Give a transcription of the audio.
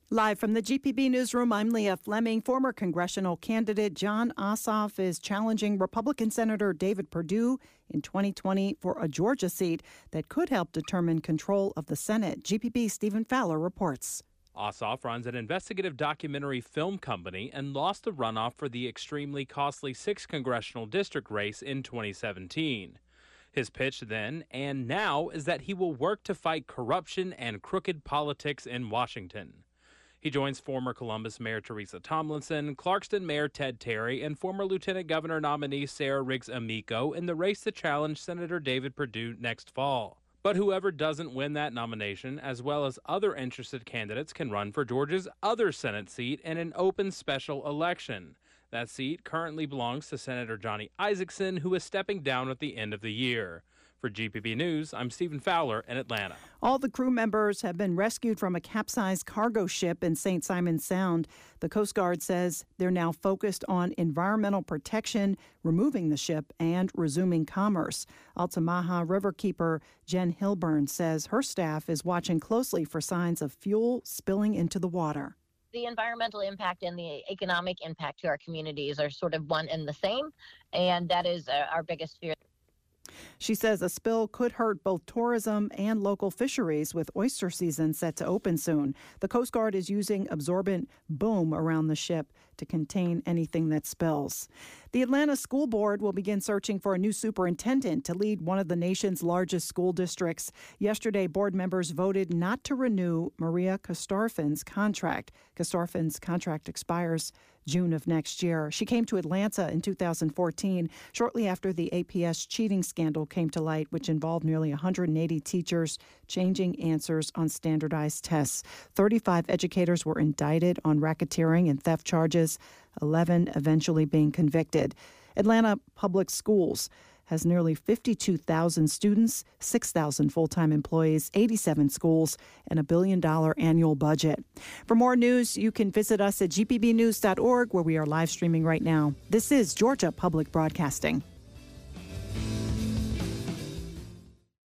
Live from the GPB Newsroom, I'm Leah Fleming. Former congressional candidate Jon Ossoff is challenging Republican Senator David Perdue in 2020 for a Georgia seat that could help determine control of the Senate. GPB's Stephen Fowler reports. Ossoff runs an investigative documentary film company and lost the runoff for the extremely costly 6th congressional district race in 2017. His pitch then and now is that he will work to fight corruption and crooked politics in Washington. He joins former Columbus Mayor Teresa Tomlinson, Clarkston Mayor Ted Terry, and former Lieutenant Governor nominee Sarah Riggs Amico in the race to challenge Senator David Perdue next fall. But whoever doesn't win that nomination, as well as other interested candidates, can run for Georgia's other Senate seat in an open special election. That seat currently belongs to Senator Johnny Isakson, who is stepping down at the end of the year. For GPB News, I'm Stephen Fowler in Atlanta. All the crew members have been rescued from a capsized cargo ship in St. Simons Sound. The Coast Guard says they're now focused on environmental protection, removing the ship, and resuming commerce. Altamaha Riverkeeper Jen Hilburn says her staff is watching closely for signs of fuel spilling into the water. The environmental impact and the economic impact to our communities are sort of one and the same, and that is our biggest fear. She says a spill could hurt both tourism and local fisheries, with oyster season set to open soon. The Coast Guard is using absorbent boom around the ship to contain anything that spills. The Atlanta School Board will begin searching for a new superintendent to lead one of the nation's largest school districts. Yesterday, board members voted not to renew Maria Kostarfin's contract. Kostarfin's contract expires June of next year. She came to Atlanta in 2014, shortly after the APS cheating scandal came to light, which involved nearly 180 teachers changing answers on standardized tests. 35 educators were indicted on racketeering and theft charges, 11 eventually being convicted. Atlanta Public Schools has nearly 52,000 students, 6,000 full-time employees, 87 schools, and $1 billion annual budget. For more news, you can visit us at gpbnews.org, where we are live streaming right now. This is Georgia Public Broadcasting.